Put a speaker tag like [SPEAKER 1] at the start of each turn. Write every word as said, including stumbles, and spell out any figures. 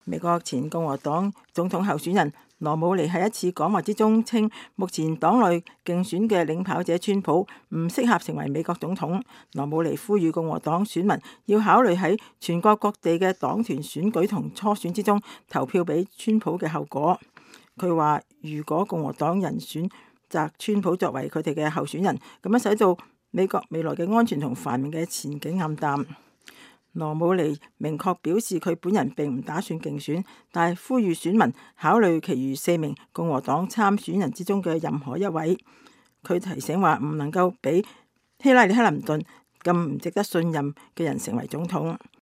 [SPEAKER 1] 美國前共和黨總統候選人羅姆尼喺一次講話之中稱，目前黨內競選嘅領跑者川普唔適合成為美國總統。羅姆尼呼籲共和黨選民要考慮喺全國各地嘅黨團選舉同初選之中投票俾川普嘅後果。佢話如果共和黨人選擇川普作為佢哋嘅候選人，咁樣使到美國未來嘅安全同繁榮嘅前景暗淡。羅姆尼明確表示佢本人並唔打算競選，但係呼籲選民考慮其餘四名共和黨參選人之中嘅任何一位。佢提醒話唔能夠俾希拉里克林頓咁唔值得信任嘅人成為總統。